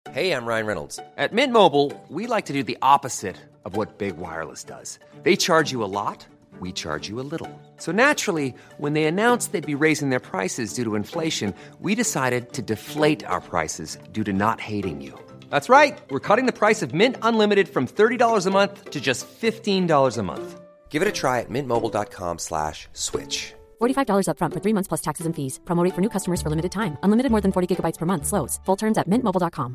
Hey, I'm Ryan Reynolds. At Mint Mobile, we like to do the opposite of what Big Wireless does. They charge you a lot, we charge you a little. So naturally, when they announced they'd be raising their prices due to inflation, we decided to deflate our prices due to not hating you. That's right. We're cutting the price of Mint Unlimited from $30 a month to just $15 a month. Give it a try at mintmobile.com/switch. $45 up front for 3 months plus taxes and fees. Promo rate for new customers for limited time. Unlimited more than 40 gigabytes per month. Slows full terms at mintmobile.com.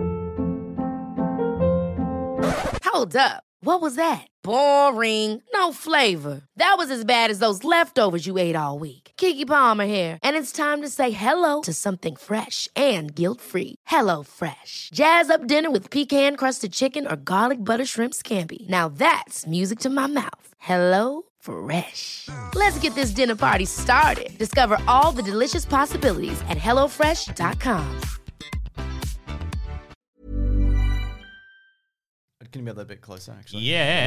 Hold up. What was that? Boring. No flavor. That was as bad as those leftovers you ate all week. Keke Palmer here, and it's time to say hello to something fresh and guilt-free. Hello Fresh. Jazz up dinner with pecan-crusted chicken or garlic butter shrimp scampi. Now that's music to my mouth. Hello Fresh. Let's get this dinner party started. Discover all the delicious possibilities at hellofresh.com. Can you be a little bit closer, actually?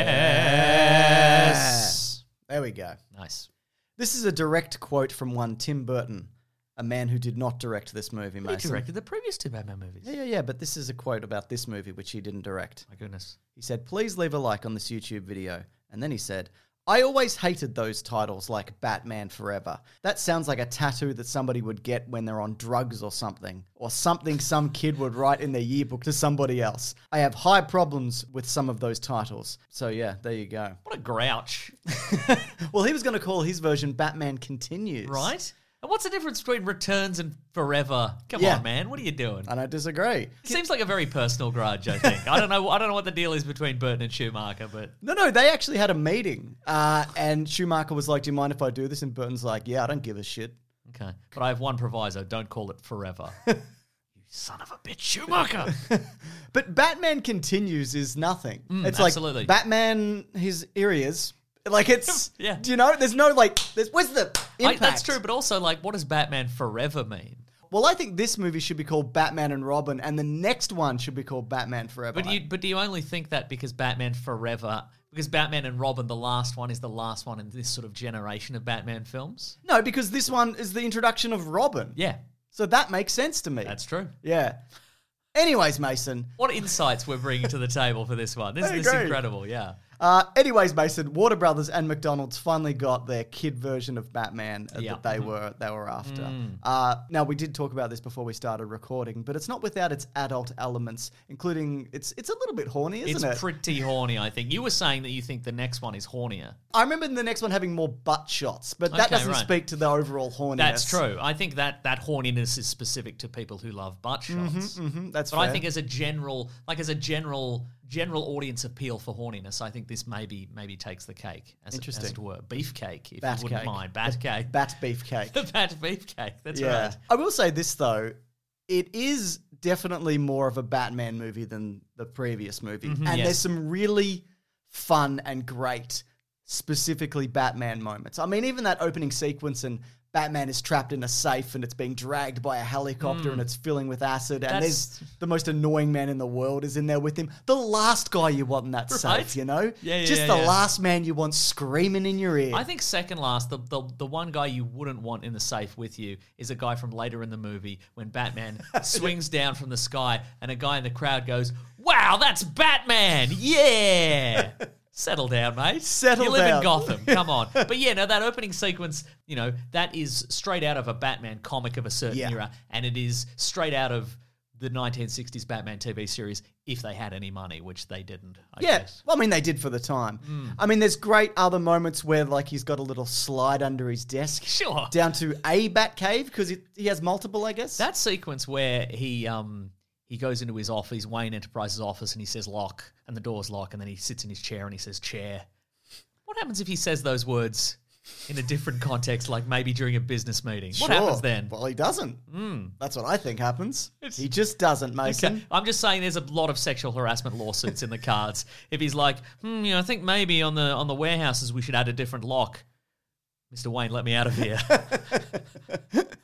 Yes. There we go. Nice. This is a direct quote from one Tim Burton, a man who did not direct this movie, He Mason. directed the previous two Batman movies. Yeah, but this is a quote about this movie, which he didn't direct. My goodness. He said, "Please leave a like on this YouTube video." And then he said, "I always hated those titles like Batman Forever. That sounds like a tattoo that somebody would get when they're on drugs or something some kid would write in their yearbook to somebody else. I have high problems with some of those titles." So yeah, there you go. What a grouch. Well, he was going to call his version Batman Continues. Right? And what's the difference between Returns and Forever? Come Yeah. on, man. What are you doing? And I disagree. It seems like a very personal grudge, I think. I don't know what the deal is between Burton and Schumacher, but No, they actually had a meeting. And Schumacher was like, "Do you mind if I do this?" And Burton's like, "Yeah, I don't give a shit." okay. But I have one proviso. Don't call it Forever. You son of a bitch, Schumacher. But Batman Continues is nothing. It's absolutely. like Batman, his areas. Like it's, Yeah. do you know? There's no like, where's the impact? That's true, but also, like, what does Batman Forever mean? Well, I think this movie should be called Batman and Robin, and the next one should be called Batman Forever. But do you only think that because Batman Forever, because Batman and Robin, the last one, is the last one in this sort of generation of Batman films? No, because this one is the introduction of Robin. Yeah, So that makes sense to me. that's true. Yeah. Anyways, Mason. What insights we're bringing to the table for this one. This is agree. incredible, yeah. Anyways, Mason, Warner Brothers and McDonald's finally got their kid version of Batman Yep. that they were after. Now, we did talk about this before we started recording, but it's not without its adult elements, including it's a little bit horny, isn't it? It's pretty horny, I think. You were saying that you think the next one is hornier. I remember the next one having more butt shots, but that Okay, doesn't right. speak to the overall horniness. That's true. I think that horniness is specific to people who love butt shots. That's But fair. I think as a general audience appeal for horniness, I think this maybe takes the cake, as Interesting. it were. Beefcake, if Bat you wouldn't cake. mind. Bat cake. Bat beefcake. The bat beefcake, that's Yeah. right. I will say this, though. It is definitely more of a Batman movie than the previous movie. And yes. there's some really fun and great, specifically Batman moments. I mean, even that opening sequence and Batman is trapped in a safe and it's being dragged by a helicopter and it's filling with acid. And there's the most annoying man in the world is in there with him. The last guy you want in that Right? safe, you know? Yeah, Just yeah, the yeah. last man you want screaming in your ear. I think second last, the one guy you wouldn't want in the safe with you is a guy from later in the movie when Batman swings down from the sky and a guy in the crowd goes, "Wow, that's Batman! Yeah!" Settle down, mate. Settle You live down. in Gotham. Come on. But yeah, no, that opening sequence, that is straight out of a Batman comic of a certain Yeah. era, and it is straight out of the 1960s Batman TV series, if they had any money, which they didn't, I Yeah, guess. well, I mean, they did for the time. I mean, there's great other moments where, like, he's got a little slide under his desk. Sure. Down to a Batcave, because he has multiple, I guess. That sequence where he goes into his office, Wayne Enterprises office, and he says lock, and the door's locked, and then he sits in his chair and he says chair. What happens if he says those words in a different context, like maybe during a business meeting? What happens then? Well, he doesn't. That's what I think happens. He just doesn't, Mason. Okay. I'm just saying there's a lot of sexual harassment lawsuits in the cards. If he's like, I think maybe on the warehouses we should add a different lock. Mr. Wayne, let me out of here.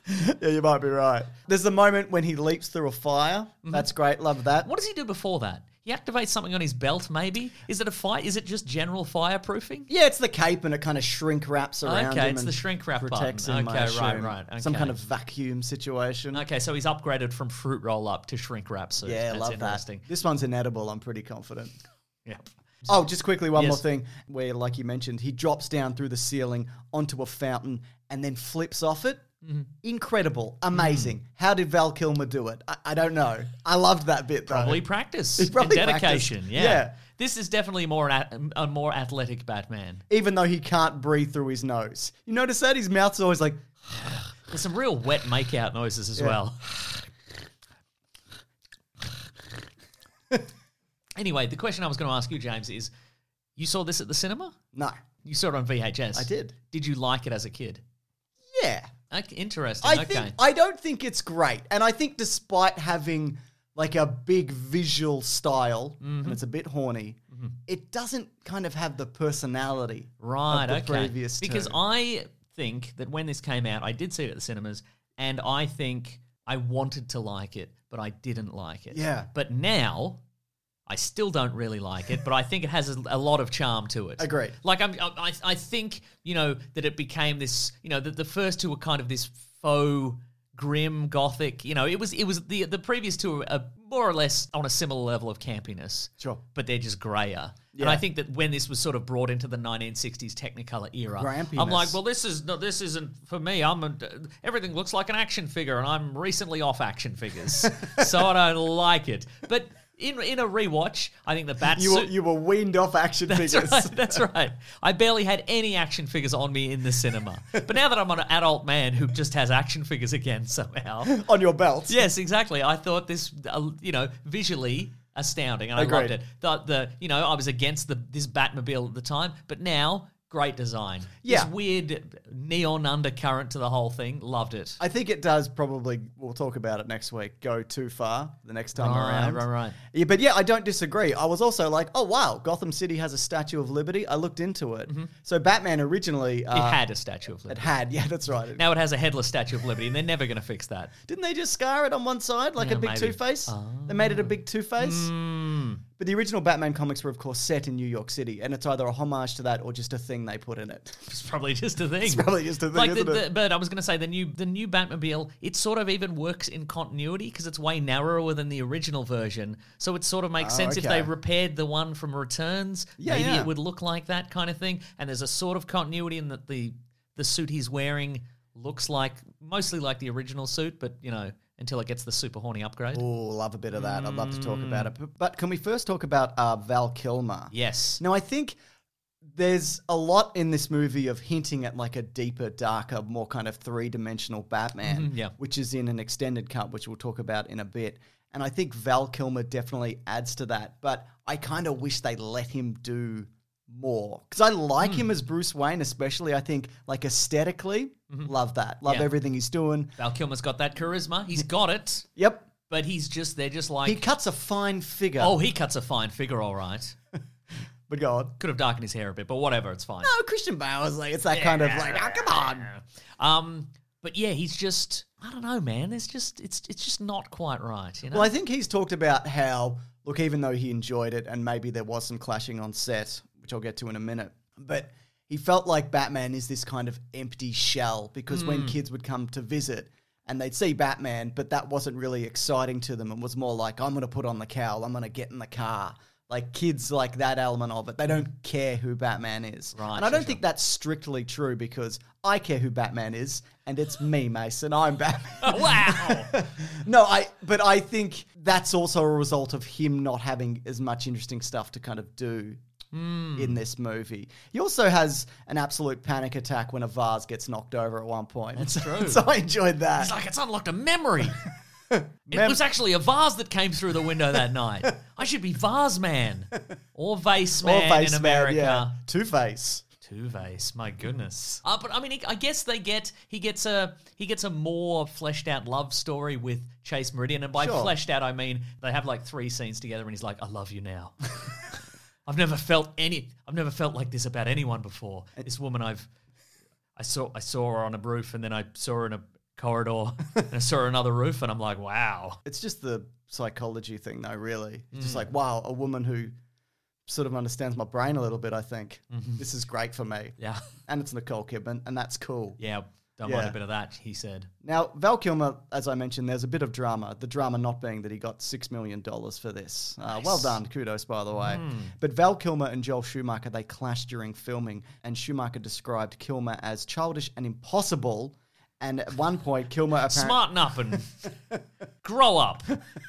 Yeah, you might be right. There's the moment when he leaps through a fire. That's great. Love that. What does he do before that? He activates something on his belt, maybe? Is it a fire? Is it just general fireproofing? Yeah, it's the cape and it kind of shrink wraps around him. Okay, it's and the shrink wrap protects button. him, I Okay, assume. right. Okay. Some kind of vacuum situation. Okay, so he's upgraded from fruit roll up to shrink wrap suit. Yeah, That's love interesting. that. This one's inedible, I'm pretty confident. Yeah. Oh, just quickly, one Yes. more thing where, like you mentioned, he drops down through the ceiling onto a fountain and then flips off it. Mm-hmm. Incredible. Amazing. How did Val Kilmer do it? I don't know. I loved that bit, though. Probably practice It's probably and dedication. practice. Yeah. Yeah. This is definitely a more athletic Batman. Even though he can't breathe through his nose. You notice that? His mouth's always like... There's some real wet makeout noises as well. Anyway, the question I was going to ask you, James, is you saw this at the cinema? No. You saw it on VHS? I did. Did you like it as a kid? Yeah. Okay, interesting. I don't think it's great. And I think despite having like a big visual style, and it's a bit horny, it doesn't kind of have the personality Right, of the okay. previous Because two. I think that when this came out, I did see it at the cinemas, and I think I wanted to like it, but I didn't like it. Yeah. But now, I still don't really like it, but I think it has a lot of charm to it. Agreed. Like I think that it became this. That the first two were kind of this faux grim gothic. It was the previous two are more or less on a similar level of campiness. Sure. But they're just grayer. Yeah. And I think that when this was sort of brought into the 1960s Technicolor era, Grampiness. I'm like, well, this isn't for me. Everything looks like an action figure, and I'm recently off action figures, so I don't like it. But in a rewatch, I think the Batsuit... You were weaned off action figures. That's right. I barely had any action figures on me in the cinema. But now that I'm an adult man who just has action figures again somehow... On your belt. Yes, exactly. I thought this, visually astounding, and I loved Agreed. it. I was against this Batmobile at the time, but now... Great design. Yeah. This weird neon undercurrent to the whole thing. Loved it. I think it does probably, we'll talk about it next week, go too far the next time around. Right. Yeah, but yeah, I don't disagree. I was also like, oh wow, Gotham City has a Statue of Liberty. I looked into it. So Batman originally... It had a Statue of Liberty. It had, yeah, that's right. Now it has a headless Statue of Liberty, and they're never going to fix that. Didn't they just scar it on one side like Yeah, a big maybe. Two-Face? They made it a big Two-Face? But the original Batman comics were, of course, set in New York City, and it's either a homage to that or just a thing they put in it. It's probably just a thing. It's probably just a thing, like isn't it? But I was going to say the new Batmobile, it sort of even works in continuity because it's way narrower than the original version. So it sort of makes sense if okay. they repaired the one from Returns. Yeah, maybe yeah. it would look like that kind of thing. And there's a sort of continuity in that the suit he's wearing looks mostly like the original suit, but until it gets the super horny upgrade. Oh, love a bit of that. I'd love to talk about it. But can we first talk about Val Kilmer? Yes. Now, I think there's a lot in this movie of hinting at like a deeper, darker, more kind of three-dimensional Batman, yeah. which is in an extended cut, which we'll talk about in a bit. And I think Val Kilmer definitely adds to that. But I kind of wish they let him do more. Because I like him as Bruce Wayne, especially, I think, like aesthetically. Love that. Love Yeah. everything he's doing. Val Kilmer's got that charisma. He's got it. Yep. But they're just like... He cuts a fine figure. Oh, he cuts a fine figure, all right. But go on. Could have darkened his hair a bit, but whatever, it's fine. No, Christian Bale's like, it's that kind of like, oh, come on. But yeah, he's just, I don't know, man. It's just not quite right, you know? Well, I think he's talked about how, look, even though he enjoyed it and maybe there was some clashing on set, which I'll get to in a minute, but he felt like Batman is this kind of empty shell because when kids would come to visit and they'd see Batman, but that wasn't really exciting to them and was more like, I'm going to put on the cowl, I'm going to get in the car. Like kids like that element of it. They don't care who Batman is. Right, and I sure, don't think that's strictly true because I care who Batman is and it's me, Mason. I'm Batman. Wow! But I think that's also a result of him not having as much interesting stuff to kind of do in this movie. He also has an absolute panic attack when a vase gets knocked over at one point. That's true. So I enjoyed that. It's like it's unlocked a memory. It was actually a vase that came through the window that night. I should be Vase Man. Or Vase Man in America. Yeah. Two-Face. Two-Face, my goodness. But I mean, I guess he gets a more fleshed out love story with Chase Meridian, and by Sure. fleshed out I mean they have like 3 scenes together, and he's like, "I love you now." I've never felt like this about anyone before. This woman I saw her on a roof, and then I saw her corridor and I saw another roof and I'm like, wow. It's just the psychology thing, though, really. It's just like, wow, a woman who sort of understands my brain a little bit, I think. This is great for me. Yeah. And it's Nicole Kidman, and that's cool. Yeah, don't mind a bit of that, he said. Now, Val Kilmer, as I mentioned, there's a bit of drama. The drama not being that he got $6 million for this. Well done. Kudos, by the way. But Val Kilmer and Joel Schumacher, they clashed during filming, and Schumacher described Kilmer as childish and impossible. And at one point, Kilmer apparently... Smarten up and grow up.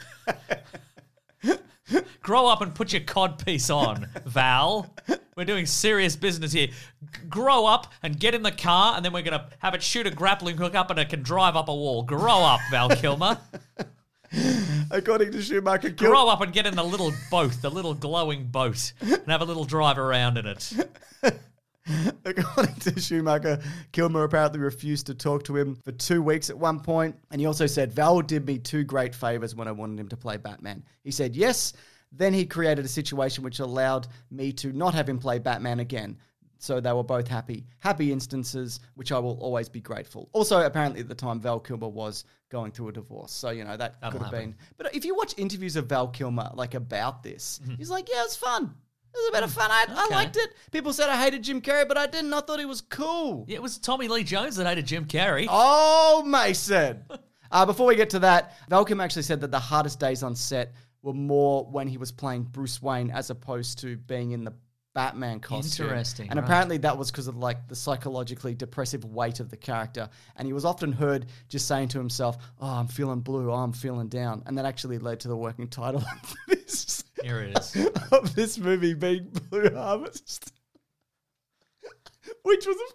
Grow up and put your codpiece on, Val. We're doing serious business here. Grow up and get in the car, and then we're going to have it shoot a grappling hook up and it can drive up a wall. Grow up, Val Kilmer. According to Schumacher, Grow up and get in the little boat, the little glowing boat, and have a little drive around in it. According to Schumacher, Kilmer apparently refused to talk to him for 2 weeks at one point, and he also said, Val did me 2 great favors when I wanted him to play Batman. He said, yes, then he created a situation which allowed me to not have him play Batman again. So they were both happy. Happy instances, which I will always be grateful. Also, apparently at the time, Val Kilmer was going through a divorce. So, you know, that could have been. But if you watch interviews of Val Kilmer, like, about this, he's like, yeah, it was fun. It was a bit of fun. I liked it. People said I hated Jim Carrey, but I didn't. I thought he was cool. Yeah, it was Tommy Lee Jones that hated Jim Carrey. Oh, Mason. Before we get to that, Val Kilmer actually said that the hardest days on set were more when he was playing Bruce Wayne as opposed to being in the Batman costume. Interesting. And apparently that was because of like the psychologically depressive weight of the character. And he was often heard just saying to himself, oh, I'm feeling blue, oh, I'm feeling down. And that actually led to the working title of this. Here it is. Of this movie being Blue Harvest. Which was...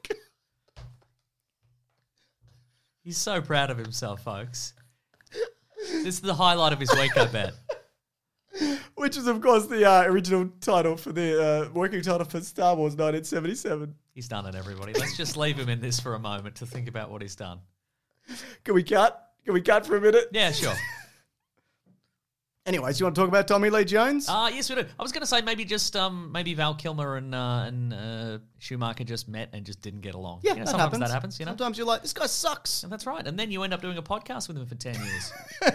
He's so proud of himself, folks. This is the highlight of his week, I bet. Which is, of course, the original title for the working title for Star Wars 1977. He's done it, everybody. Let's just leave him in this for a moment to think about what he's done. Can we cut? Can we cut for a minute? Yeah, sure. Anyways, you want to talk about Tommy Lee Jones? Yes, we do. I was going to say maybe just maybe Val Kilmer and Schumacher just met and just didn't get along. Yeah, you know, that sometimes happens. that happens. You know, sometimes you're like, this guy sucks. and that's right. And then you end up doing a podcast with him for 10 years.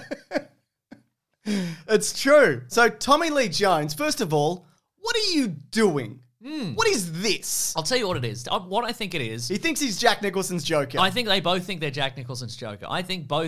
It's true. So Tommy Lee Jones, first of all, what are you doing? What is this? I'll tell you what it is. What I think it is. He thinks he's Jack Nicholson's Joker. I think they both think they're Jack Nicholson's Joker. I think both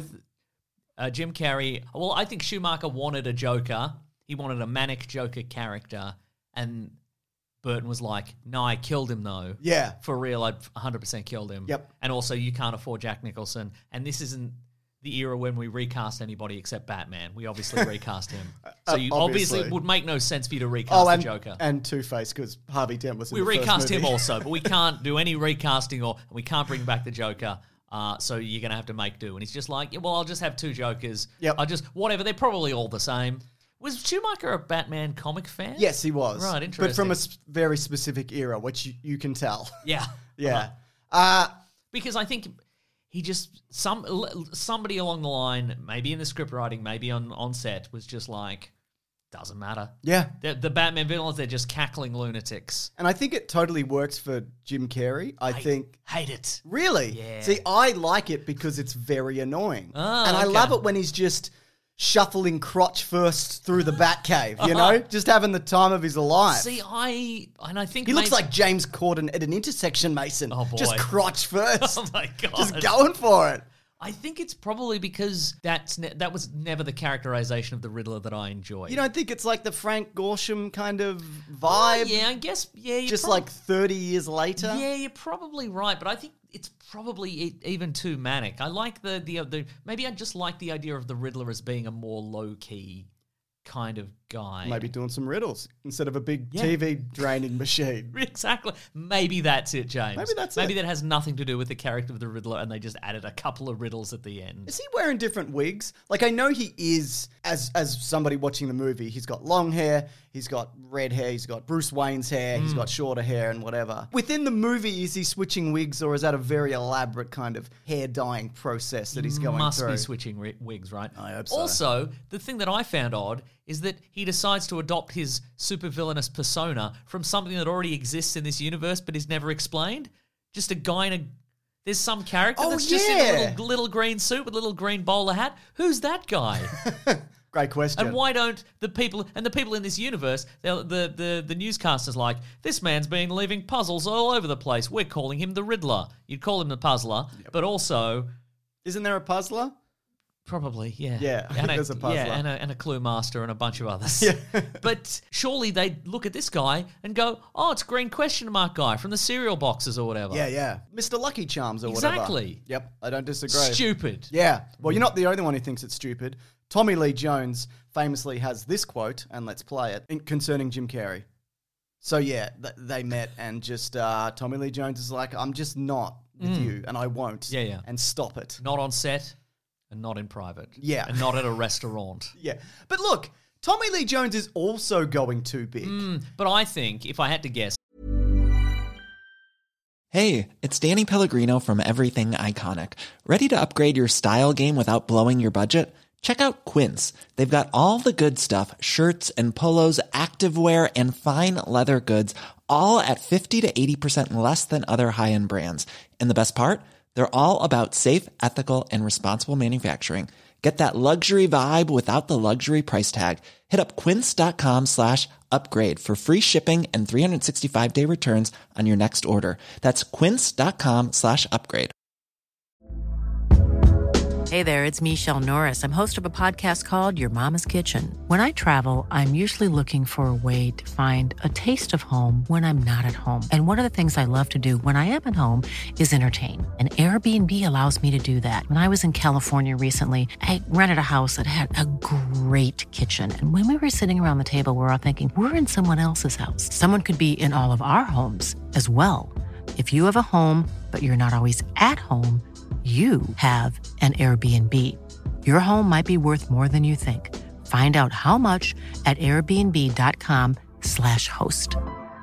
Jim Carrey... Well, I think Schumacher wanted a Joker. He wanted a manic Joker character. And Burton was like, no, I killed him, though. Yeah. For real, I 100% killed him. Yep. And also, you can't afford Jack Nicholson. And this isn't the era when we recast anybody except Batman. We obviously recast him. So you obviously it would make no sense for you to recast the Joker. And Two-Face, because Harvey Dent was in We the first recast him movie. also, but we can't do any recasting or we can't bring back the Joker. So you're going to have to make do. And he's just like, yeah, well, I'll just have 2 Jokers. Yep. I'll just, whatever, they're probably all the same. Was Schumacher a Batman comic fan? Yes, he was. Right, interesting. But from a very specific era, which you can tell. Yeah. Yeah. Because I think he just, somebody along the line, maybe in the script writing, maybe on set, was just like, doesn't matter. Yeah. The Batman villains, they're just cackling lunatics. And I think it totally works for Jim Carrey. I think... Hate it. Really? Yeah. See, I like it because it's very annoying. Oh, and I okay. love it when he's just shuffling crotch first through the Batcave, you know? Just having the time of his life. See, I think He looks like James Corden at an intersection, Mason. Oh, boy. Just crotch first. Oh, my God. Just going for it. I think it's probably because that was never the characterization of the Riddler that I enjoyed. You don't think it's like the Frank Gorshin kind of vibe? Yeah, I guess, yeah. Just like 30 years later? Yeah, you're probably right, but I think it's probably even too manic. I like the maybe I just like the idea of the Riddler as being a more low-key kind of guy. Maybe doing some riddles instead of a big TV draining machine. Exactly. Maybe that's it, James. Maybe that's Maybe it. that has nothing to do with the character of the Riddler and they just added a couple of riddles at the end. Is he wearing different wigs? Like, I know he is, as somebody watching the movie, he's got long hair, he's got red hair, he's got Bruce Wayne's hair, he's got shorter hair and whatever. Within the movie, is he switching wigs or is that a very elaborate kind of hair dyeing process that he's going Must through? be switching wigs, right? I hope so. Also, the thing that I found odd is that he decides to adopt his supervillainous persona from something that already exists in this universe but is never explained. Just a guy in a There's some character Oh, that's just in yeah. a little green suit with a little green bowler hat. Who's that guy? Great question. And why don't the people in this universe, the newscasters like, this man's been leaving puzzles all over the place. We're calling him the Riddler. You'd call him the Puzzler, but also Isn't there a puzzler? probably, yeah. Yeah, I think there's a puzzler. Yeah, and a clue master and a bunch of others. Yeah. But surely they'd look at this guy and go, oh, it's green question mark guy from the cereal boxes or whatever. Yeah. Mr. Lucky Charms or whatever. Exactly. Yep, I don't disagree. Stupid. Yeah. Well, you're not the only one who thinks it's stupid. Tommy Lee Jones famously has this quote, and let's play it, concerning Jim Carrey. So, yeah, they met, and just Tommy Lee Jones is like, I'm just not with you, and I won't. Yeah. And stop it. Not on set and not in private. Yeah. And not at a restaurant. Yeah. But look, Tommy Lee Jones is also going too big. But I think, if I had to guess, Hey, it's Danny Pellegrino from Everything Iconic. Ready to upgrade your style game without blowing your budget? Check out Quince. They've got all the good stuff, shirts and polos, activewear, and fine leather goods, all at 50 to 80% less than other high-end brands. And the best part? They're all about safe, ethical, and responsible manufacturing. Get that luxury vibe without the luxury price tag. Hit up quince.com/upgrade for free shipping and 365-day returns on your next order. That's quince.com/upgrade. Hey there, it's Michelle Norris. I'm host of a podcast called Your Mama's Kitchen. When I travel, I'm usually looking for a way to find a taste of home when I'm not at home. And one of the things I love to do when I am at home is entertain. And Airbnb allows me to do that. When I was in California recently, I rented a house that had a great kitchen. And when we were sitting around the table, we were all thinking, we're in someone else's house. Someone could be in all of our homes as well. If you have a home, but you're not always at home, you have an Airbnb. Your home might be worth more than you think. Find out how much at airbnb.com/host.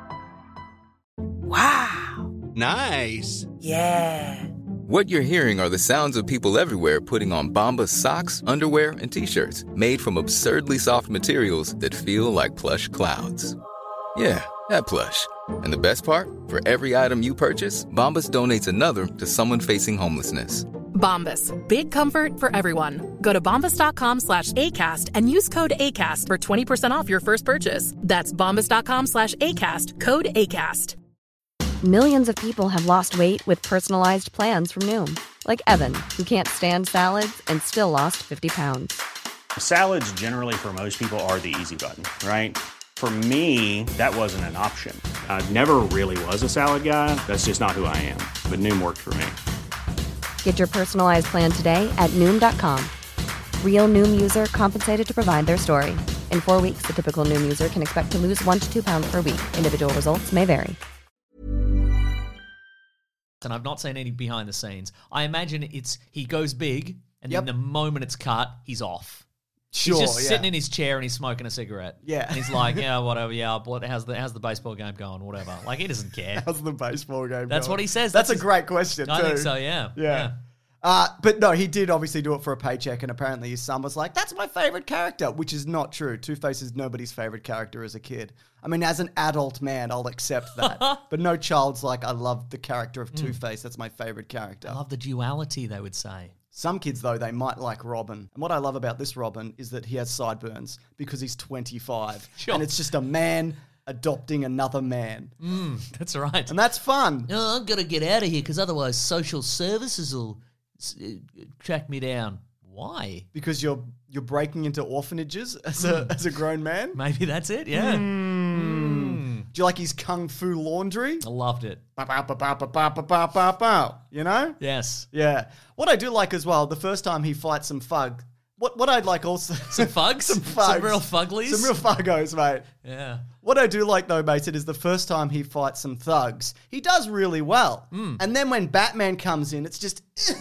Wow. Nice. Yeah. What you're hearing are the sounds of people everywhere putting on Bombas socks, underwear, and T-shirts made from absurdly soft materials that feel like plush clouds. Yeah, that plush. And the best part? For every item you purchase, Bombas donates another to someone facing homelessness. Bombas. Big comfort for everyone. Go to bombas.com/ACAST and use code ACAST for 20% off your first purchase. That's bombas.com/ACAST. Code ACAST. Millions of people have lost weight with personalized plans from Noom. Like Evan, who can't stand salads and still lost 50 pounds. Salads generally for most people are the easy button, right? For me, that wasn't an option. I never really was a salad guy. That's just not who I am. But Noom worked for me. Get your personalized plan today at Noom.com. Real Noom user compensated to provide their story. In 4 weeks, the typical Noom user can expect to lose 1 to 2 pounds per week. Individual results may vary. and I've not seen any behind the scenes, I imagine he goes big, and then the moment it's cut, he's off. Sure, he's just sitting in his chair and he's smoking a cigarette. Yeah. And he's like, yeah, whatever, yeah, how's the baseball game going, whatever. Like, he doesn't care. How's the baseball game That's going? what he says. That's a great question, too. I think so, yeah. Yeah. But no, he did obviously do it for a paycheck, and apparently his son was like, that's my favorite character, which is not true. Two-Face is nobody's favorite character as a kid. I mean, as an adult man, I'll accept that. But no child's like, I love the character of Two-Face. That's my favorite character. I love the duality, they would say. Some kids, though, they might like Robin. And what I love about this Robin is that he has sideburns because he's 25. Sure. And it's just a man adopting another man. That's right. And that's fun. Oh, I've got to get out of here because otherwise social services will track me down. Why? Because you're breaking into orphanages as a grown man? Maybe that's it, yeah. Do you like his kung fu laundry? I loved it. You know? Yes. Yeah. What I do like as well, the first time he fights some thug, what I'd like also... Some fugs? Some fugs. Some real fuglies? Some real fuggos, mate. Yeah. What I do like, though, Mason, is the first time he fights some thugs, he does really well. And then when Batman comes in, it's just...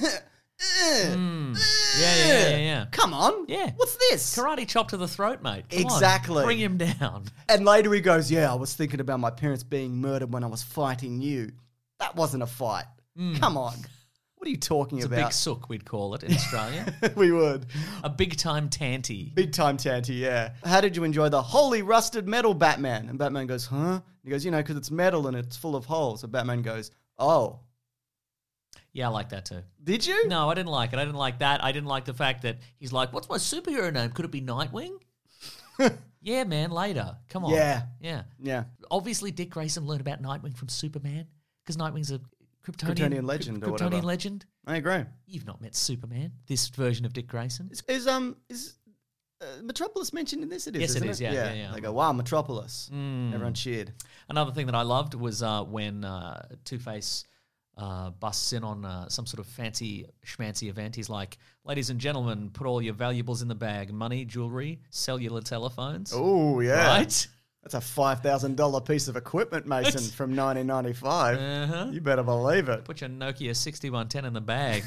Yeah. Come on. Yeah. What's this? Karate chop to the throat, mate. Come Exactly. on. Bring him down. And later he goes, yeah, I was thinking about my parents being murdered when I was fighting you. That wasn't a fight. Come on. What are you talking It's about? a big sook, we'd call it in Australia. We would. A big-time tanty. Big time tanty, yeah. How did you enjoy the holy rusted metal Batman? And Batman goes, huh? He goes, because it's metal and it's full of holes. And Batman goes, oh. Yeah, I like that too. Did you? No, I didn't like it. I didn't like that. I didn't like the fact that he's like, what's my superhero name? Could it be Nightwing? Yeah, man, later. Come on. Yeah. Yeah. Obviously, Dick Grayson learned about Nightwing from Superman because Nightwing's a Kryptonian legend or Kryptonian whatever. legend. I agree. You've not met Superman, this version of Dick Grayson. Is Metropolis mentioned in this? It is, Yes, it isn't is, yeah. They go, wow, Metropolis. Everyone cheered. Another thing that I loved was when Two-Face busts in on some sort of fancy schmancy event. He's like, ladies and gentlemen, put all your valuables in the bag. Money, jewelry, cellular telephones. Oh, yeah. Right? That's a $5,000 piece of equipment, Mason, from 1995. Uh-huh. You better believe it. Put your Nokia 6110 in the bag.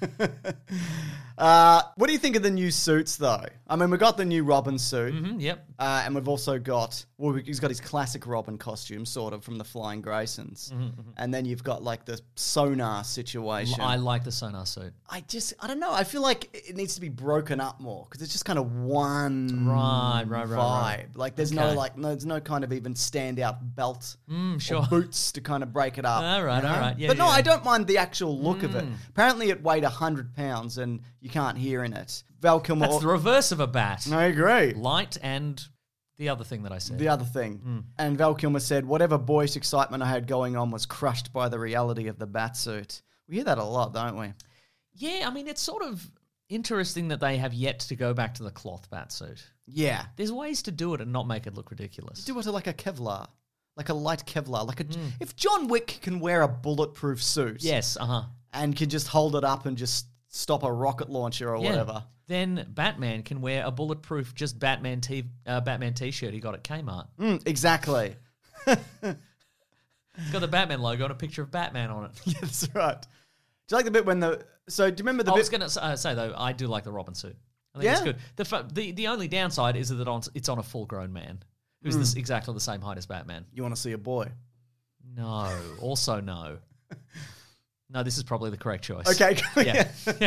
What do you think of the new suits, though? I mean, we got the new Robin suit. Yep. And we've also got, he's got his classic Robin costume, sort of, from the Flying Graysons. And then you've got, like, the sonar situation. I like the sonar suit. I don't know. I feel like it needs to be broken up more because it's just kind of one vibe. Like, there's there's no kind of even standout belt sure. or boots to kind of break it up. All right. Yeah, but no, yeah. I don't mind the actual look of it. Apparently, it weighed 100 pounds and you can't hear in it. Val Kilmer. That's the reverse of a bat. I agree. Light and the other thing that I said. The other thing. And Val Kilmer said, whatever boyish excitement I had going on was crushed by the reality of the bat suit. We hear that a lot, don't we? Yeah, I mean, it's sort of interesting that they have yet to go back to the cloth bat suit. Yeah. There's ways to do it and not make it look ridiculous. Do it like a Kevlar. Like a light Kevlar. Like if John Wick can wear a bulletproof suit. Yes, and can just hold it up and just stop a rocket launcher or whatever. Then Batman can wear a bulletproof just Batman t-shirt he got at Kmart. Exactly. It's got the Batman logo and a picture of Batman on it. Yeah, that's right. Do you like the bit when So do you remember the bit? I was going to say, though, I do like the Robin suit. I think it's good. The only downside is that it's on a full-grown man who's exactly the same height as Batman. You want to see a boy? No. Also no. No, this is probably the correct choice. Okay. Yeah.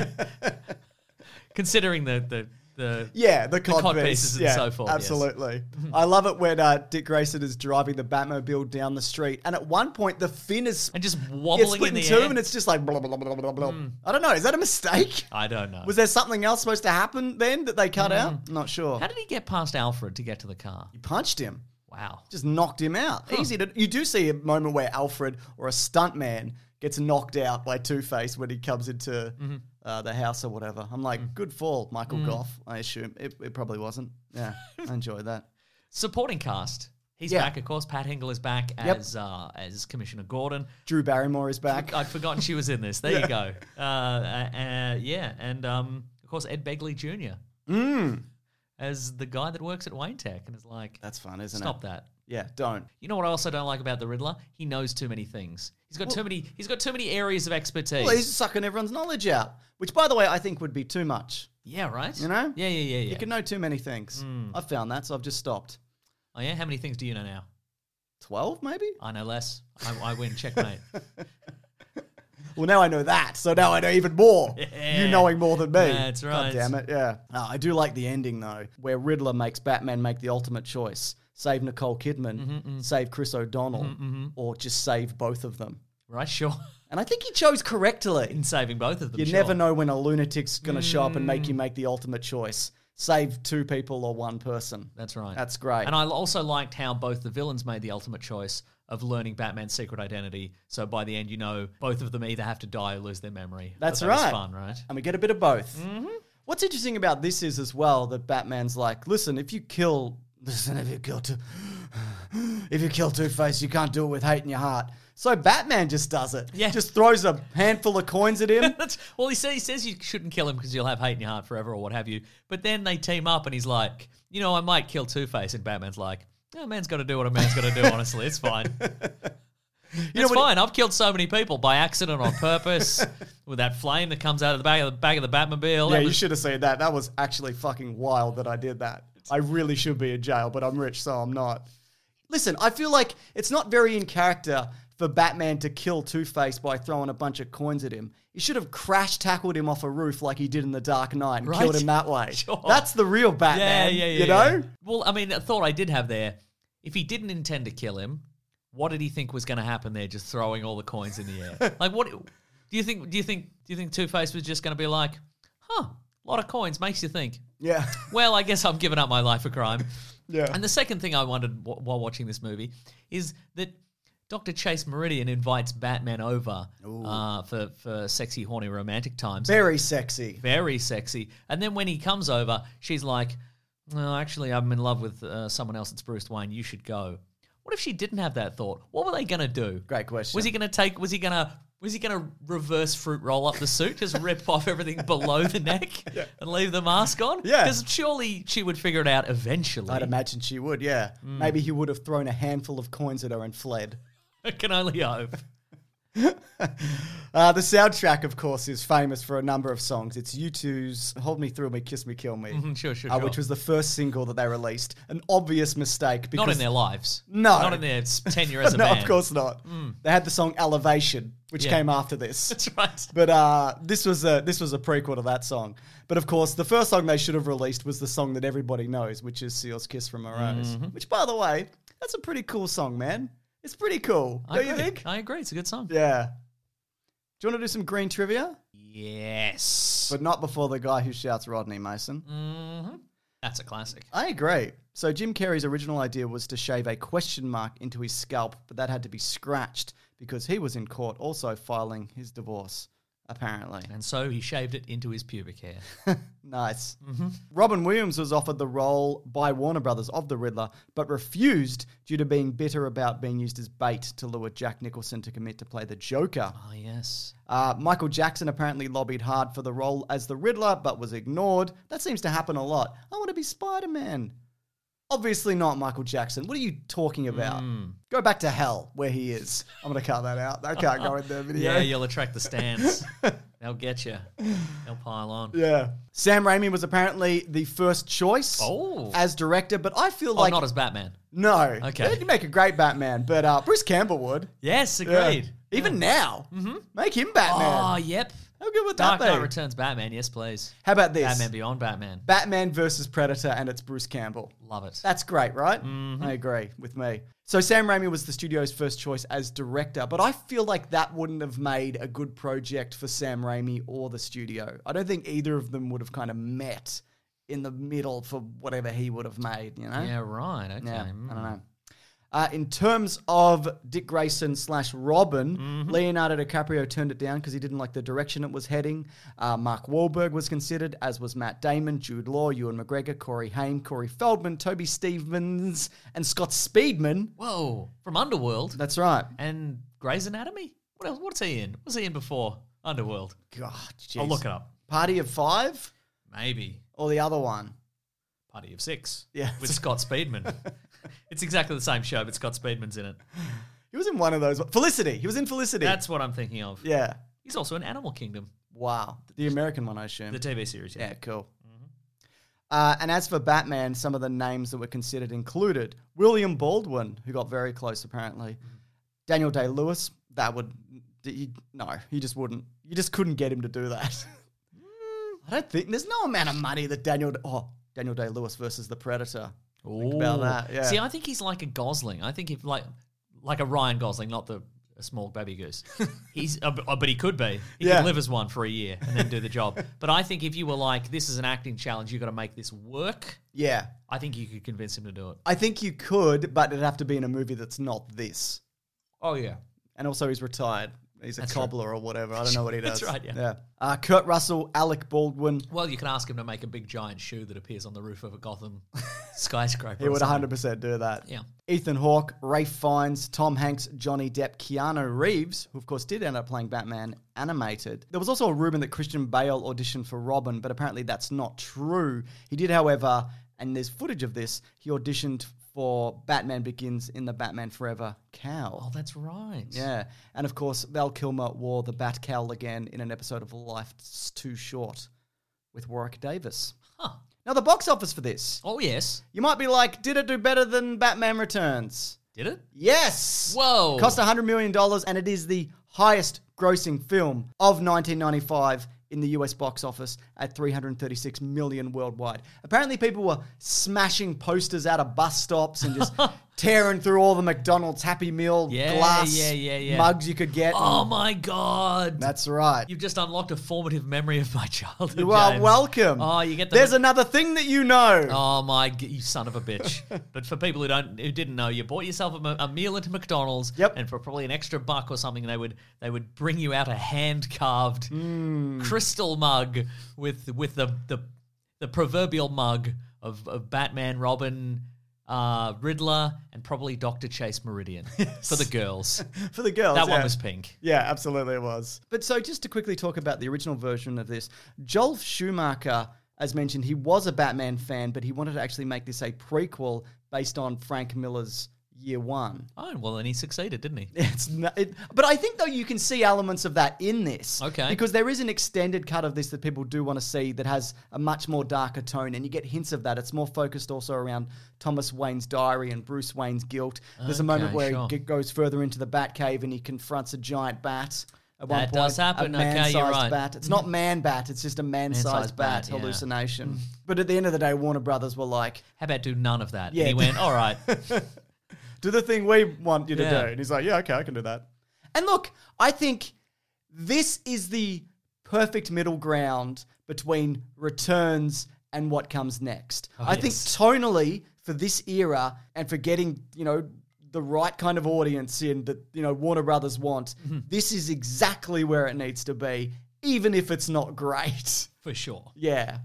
Considering the cod pieces and so forth. Absolutely. Yes. I love it when Dick Grayson is driving the Batmobile down the street, and at one point the fin is and just wobbling in the air, and it's just like blah blah blah blah blah. I don't know. Is that a mistake? I don't know. Was there something else supposed to happen then that they cut out? I'm not sure. How did he get past Alfred to get to the car? He punched him. Wow. Just knocked him out. Easy to. You do see a moment where Alfred or a stuntman gets knocked out by Two-Face when he comes into the house or whatever. I'm like, good fall, Michael Goff, I assume. It probably wasn't. Yeah, I enjoyed that. Supporting cast. He's back, of course. Pat Hingle is back as Commissioner Gordon. Drew Barrymore is back. I'd forgotten she was in this. There you go. And of course, Ed Begley Jr. As the guy that works at Wayne Tech and is like... That's fun, isn't Stop that. Yeah, don't. You know what I also don't like about the Riddler? He knows too many things. He's got too many areas of expertise. Well, he's sucking everyone's knowledge out, which, by the way, I think would be too much. Yeah, right? You know? Yeah. You can know too many things. I've found that, so I've just stopped. Oh, yeah? How many things do you know now? 12, maybe? I know less. I win. Checkmate. Well, now I know that, so now I know even more. Yeah. You knowing more than me. That's right. God damn it, yeah. I do like the ending, though, where Riddler makes Batman make the ultimate choice. Save Nicole Kidman, save Chris O'Donnell, or just save both of them. Right, sure. And I think he chose correctly. In saving both of them, You never know when a lunatic's going to show up and make you make the ultimate choice. Save two people or one person. That's right. That's great. And I also liked how both the villains made the ultimate choice of learning Batman's secret identity. So by the end, you know, both of them either have to die or lose their memory. That's right. That's fun, right? And we get a bit of both. What's interesting about this is as well that Batman's like, listen, if you kill Two-Face, you can't do it with hate in your heart. So Batman just does it. Yeah. Just throws a handful of coins at him. Well, he says you shouldn't kill him because you'll have hate in your heart forever or what have you. But then they team up and he's like, you know, I might kill Two-Face. And Batman's like, a man's got to do what a man's got to do, honestly. It's fine. It's fine. I've killed so many people by accident, on purpose, with that flame that comes out of the back of the Batmobile. Yeah, you should have seen that. That was actually fucking wild that I did that. I really should be in jail, but I'm rich, so I'm not. Listen, I feel like it's not very in character for Batman to kill Two-Face by throwing a bunch of coins at him. He should have crash-tackled him off a roof like he did in The Dark Knight and killed him that way. Sure. That's the real Batman, you know? Well, I mean, a thought I did have there, if he didn't intend to kill him, what did he think was going to happen there, just throwing all the coins in the air? Like, Do you think Two-Face was just going to be like, a lot of coins makes you think. Yeah. Well, I guess I've given up my life for crime. Yeah. And the second thing I wondered while watching this movie is that Dr. Chase Meridian invites Batman over for sexy, horny, romantic times. Very sexy. Very sexy. And then when he comes over, she's like, well, actually, I'm in love with someone else. It's Bruce Wayne. You should go. What if she didn't have that thought? What were they going to do? Great question. Was he going to reverse fruit roll up the suit, just rip off everything below the neck and leave the mask on? Yeah. Because surely she would figure it out eventually. I'd imagine she would, yeah. Maybe he would have thrown a handful of coins at her and fled. I can only hope. The soundtrack, of course, is famous for a number of songs. It's U2's Hold Me, Thrill Me, Kiss Me, Kill Me. Sure. Which was the first single that they released. An obvious mistake. Because Not in their lives. No. Not in their tenure as a no, band. of course not. They had the song Elevation, which came after this. That's right. But this was a prequel to that song. But of course, the first song they should have released was the song that everybody knows, which is Seal's Kiss from a Rose. Which, by the way, that's a pretty cool song, man. It's pretty cool. Don't you think? I agree. It's a good song. Yeah. Do you want to do some green trivia? Yes. But not before the guy who shouts Rodney Mason. Mm-hmm. That's a classic. I agree. So Jim Carrey's original idea was to shave a question mark into his scalp, but that had to be scratched because he was in court also filing his divorce, apparently. And so he shaved it into his pubic hair. Nice. Robin Williams was offered the role by Warner Brothers of the Riddler, but refused due to being bitter about being used as bait to lure Jack Nicholson to commit to play the Joker. Oh, yes. Michael Jackson apparently lobbied hard for the role as the Riddler, but was ignored. That seems to happen a lot. I want to be Spider-Man. Obviously not Michael Jackson. What are you talking about? Go back to hell, where he is. I'm going to cut that out. I can't go in their video. Yeah, you'll attract the stands. They'll get you. They'll pile on. Yeah. Sam Raimi was apparently the first choice as director, but I feel like... not as Batman. No. Okay. He'd make a great Batman, but Bruce Campbell would. Yes, agreed. Yeah. Even now. Make him Batman. Oh, yep. How good would Dark that be? Knight Returns Batman, yes, please. How about this? Batman Beyond Batman. Batman versus Predator, and it's Bruce Campbell. Love it. That's great, right? I agree with me. So Sam Raimi was the studio's first choice as director, but I feel like that wouldn't have made a good project for Sam Raimi or the studio. I don't think either of them would have kind of met in the middle for whatever he would have made, you know? Yeah, right. Okay. Yeah, I don't know. In terms of Dick Grayson / Robin, Leonardo DiCaprio turned it down because he didn't like the direction it was heading. Mark Wahlberg was considered, as was Matt Damon, Jude Law, Ewan McGregor, Corey Haim, Corey Feldman, Toby Stevens, and Scott Speedman. Whoa, from Underworld. That's right. And Grey's Anatomy? What else? What's he in? What's he in before Underworld? God, jeez. I'll look it up. Party of 5? Maybe. Or the other one? Party of 6. Yeah. With Scott Speedman. It's exactly the same show, but Scott Speedman's in it. He was in one of those. Felicity. He was in Felicity. That's what I'm thinking of. Yeah. He's also in Animal Kingdom. Wow. The American one, I assume. The TV series, yeah. Yeah, cool. And as for Batman, some of the names that were considered included William Baldwin, who got very close apparently. Daniel Day-Lewis, he just wouldn't. You just couldn't get him to do that. I don't think, there's no amount of money that Daniel Day-Lewis versus the Predator. Think about that, yeah. See, I think he's like a Gosling. I think if like a Ryan Gosling, not a small baby goose. But he could be. He could live as one for a year and then do the job. But I think if you were like, this is an acting challenge, you've got to make this work. Yeah. I think you could convince him to do it. I think you could, but it'd have to be in a movie that's not this. Oh, yeah. And also he's retired. He's a cobbler or whatever. I don't know what he does. That's right, yeah. Kurt Russell, Alec Baldwin. Well, you can ask him to make a big giant shoe that appears on the roof of a Gotham skyscraper. He would 100% do that. Yeah. Ethan Hawke, Ralph Fiennes, Tom Hanks, Johnny Depp, Keanu Reeves, who of course did end up playing Batman animated. There was also a rumor that Christian Bale auditioned for Robin, but apparently that's not true. He did, however, and there's footage of this, he auditioned for Batman Begins in the Batman Forever cowl. Oh, that's right. Yeah. And of course, Val Kilmer wore the Bat cowl again in an episode of Life's Too Short with Warwick Davis. Huh. Now, the box office for this. Oh, yes. You might be like, did it do better than Batman Returns? Did it? Yes. Whoa. It cost $100 million, and it is the highest grossing film of 1995 in the US box office at $336 million worldwide. Apparently people were smashing posters out of bus stops and just tearing through all the McDonald's Happy Meal glass mugs you could get. Oh my God. That's right. You've just unlocked a formative memory of my childhood, You are James. welcome. Oh, you get There's another thing that you know. Oh my, you son of a bitch! But for people who didn't know, you bought yourself a meal into McDonald's, and for probably an extra $1 or something, they would bring you out a hand carved crystal mug with the proverbial mug of Batman, Robin, Riddler, and probably Dr. Chase Meridian for the girls. For the girls, that one was pink. Yeah, absolutely it was. But so just to quickly talk about the original version of this, Joel Schumacher, as mentioned, he was a Batman fan, but he wanted to actually make this a prequel based on Frank Miller's Year One. Oh, well, and he succeeded, didn't he? But I think, though, you can see elements of that in this. Okay. Because there is an extended cut of this that people do want to see that has a much more darker tone, and you get hints of that. It's more focused also around Thomas Wayne's diary and Bruce Wayne's guilt. There's a moment where he goes further into the Batcave and he confronts a giant bat. At one That point, does happen. A man-sized Okay, you're right. bat. It's not man-bat. It's just a man-sized bat yeah. hallucination. But at the end of the day, Warner Brothers were like, How about do none of that? Yeah. And he went, all right. do the thing we want you to Yeah. do. And he's like, yeah, okay, I can do that. And look, I think this is the perfect middle ground between Returns and what comes next. I think tonally, for this era and for getting, the right kind of audience in that, Warner Brothers want, this is exactly where it needs to be, even if it's not great. For sure. Yeah.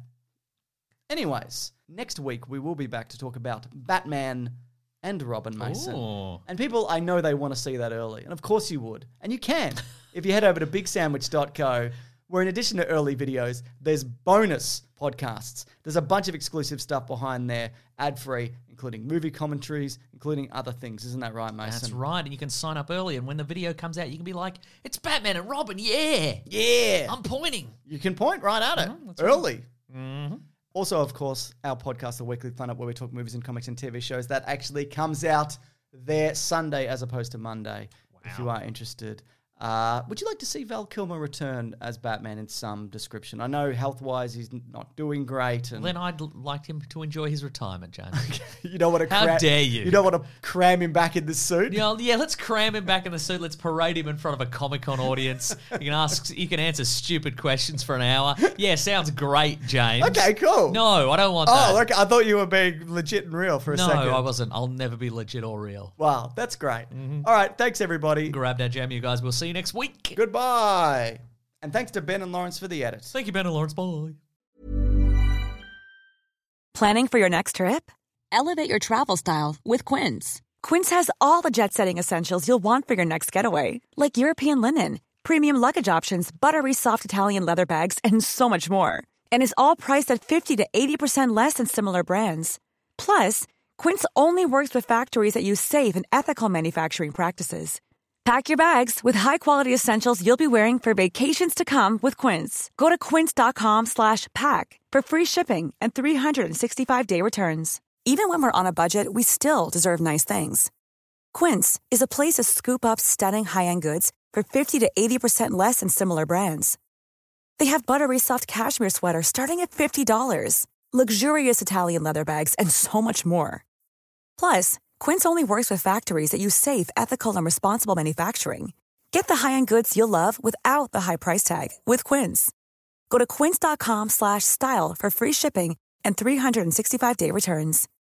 Anyways, next week we will be back to talk about Batman and Robin Mason. Ooh. And people, I know they want to see that early. And of course you would. And you can. If you head over to bigsandwich.co, where in addition to early videos, there's bonus podcasts. There's a bunch of exclusive stuff behind there, ad-free, including movie commentaries, including other things. Isn't that right, Mason? That's right. And you can sign up early. And when the video comes out, you can be like, it's Batman and Robin. Yeah. Yeah. I'm pointing. You can point right at it. That's Early. Mm-hmm. Also, of course, our podcast, The Weekly Planet, where we talk movies and comics and TV shows, that actually comes out there Sunday as opposed to Monday, if you are interested. Would you like to see Val Kilmer return as Batman in some description? I know health-wise he's not doing great. And Then I'd like him to enjoy his retirement, James. you don't want to How dare you? You don't want to cram him back in the suit? Yeah, let's cram him back in the suit. Let's parade him in front of a Comic-Con audience. You can answer stupid questions for an hour. Yeah, sounds great, James. Okay, cool. No, I don't want that. Oh, okay. I thought you were being legit and real for a second. No, I wasn't. I'll never be legit or real. Wow, that's great. All right, thanks, everybody. Grab that jam, you guys. We'll see you next week. Goodbye. And thanks to Ben and Lawrence for the edit. Thank you, Ben and Lawrence. Bye. Planning for your next trip? Elevate your travel style with Quince. Quince has all the jet-setting essentials you'll want for your next getaway, like European linen, premium luggage options, buttery soft Italian leather bags, and so much more. And is all priced at 50 to 80% less than similar brands. Plus, Quince only works with factories that use safe and ethical manufacturing practices. Pack your bags with high-quality essentials you'll be wearing for vacations to come with Quince. Go to quince.com/pack for free shipping and 365-day returns. Even when we're on a budget, we still deserve nice things. Quince is a place to scoop up stunning high-end goods for 50 to 80% less than similar brands. They have buttery soft cashmere sweaters starting at $50, luxurious Italian leather bags, and so much more. Plus, Quince only works with factories that use safe, ethical, and responsible manufacturing. Get the high-end goods you'll love without the high price tag with Quince. Go to quince.com/style for free shipping and 365-day returns.